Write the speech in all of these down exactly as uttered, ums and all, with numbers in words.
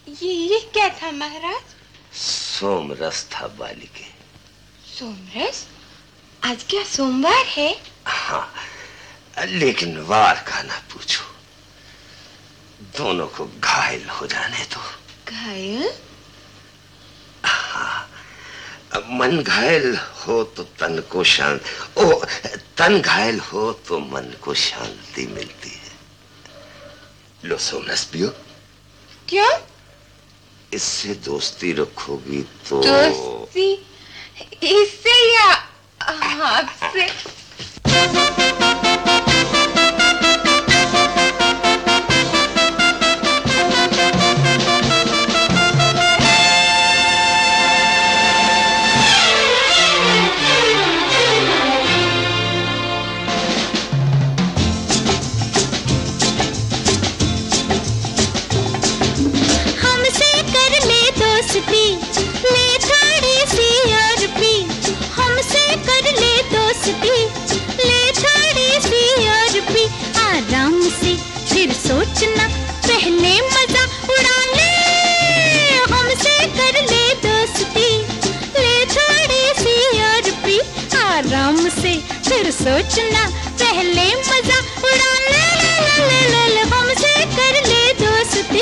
ये ये क्या था महाराज? सोमरस था बालिके। सोमरस? आज क्या सोमवार है? हाँ, लेकिन वार का ना पूछो, दोनों को घायल हो जाने दो। घायल? हाँ, मन घायल हो तो तन को शांति, ओ तन घायल हो तो मन को शांति मिलती है। लो सोमरस पियो। क्यों? इससे दोस्ती रखोगी तो। दोस्ती? इससे या आपसे? सोचना पहले मजा उड़ा ले, हमसे कर ले दोस्ती, ले थोड़ी सी और पी आराम से, फिर सोचना पहले मजा उड़ा ले, ले, ले, ले, ले, हमसे कर ले दोस्ती।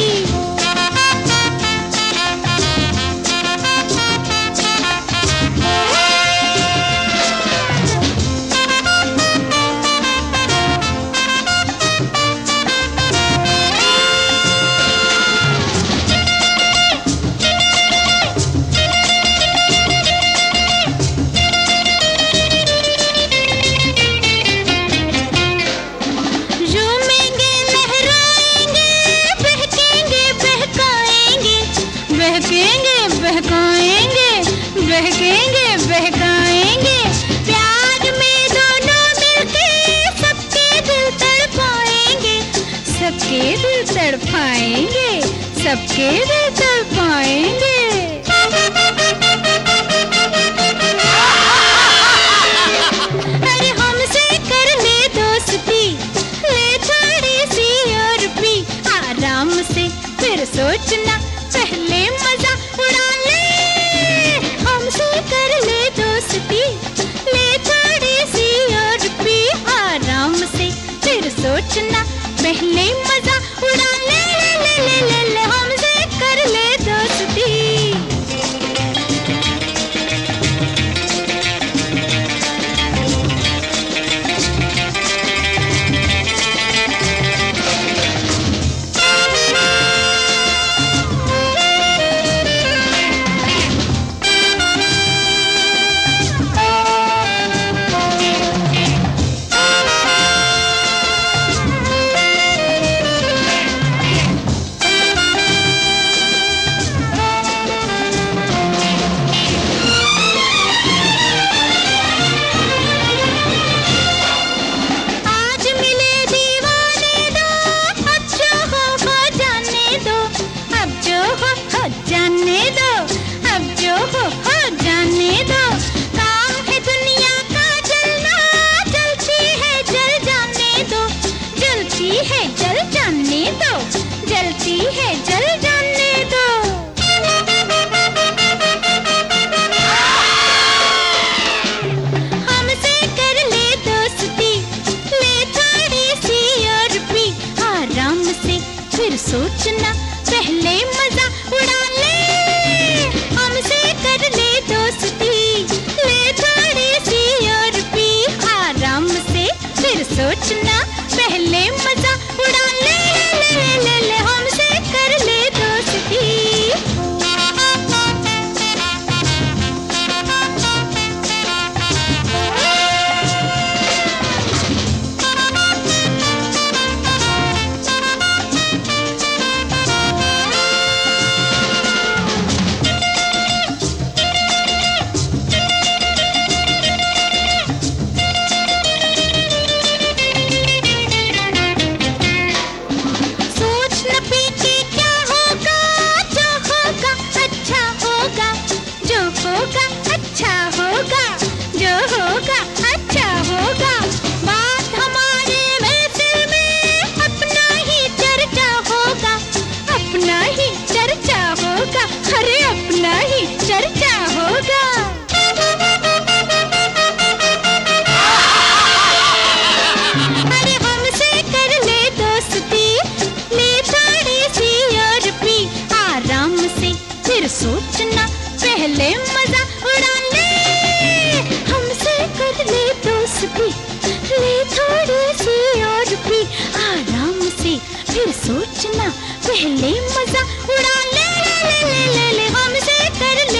बहकेंगे बहकाएंगे, प्यार में दोनों मिलके सबके दिल तड़पाएंगे, सबके दिल तड़पाएंगे, सबके दिल तड़पाएंगे। अरे हमसे कर ले दोस्ती, ले थोड़ी सी और पी आराम से, फिर सोचना पहले मजा उड़ा ले, कर ले दोस्ती, ले थोड़ी सी और पी आराम से, फिर सोचना पहले मजा उड़ा ले, ले, ले, ले, ले, हमसे कर ले दोस्ती। पहले मजा उड़ा ले ले ले ले ले, ले हमसे कर